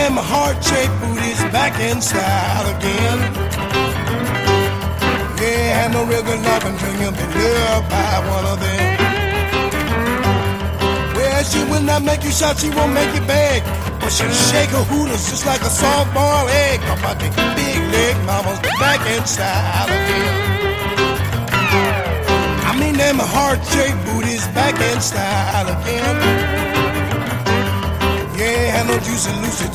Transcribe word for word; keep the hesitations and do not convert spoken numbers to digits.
them heart-shaped booties back in style again. Yeah, had no real good love until you've been loved by one of them. Well, she will not make you shout, she won't make you beg, but she'll shake her hooters just like a softball egg. About the big leg mamas back in style again. I mean them heart-shaped booties back in style again. Yeah, had no juicy, loosey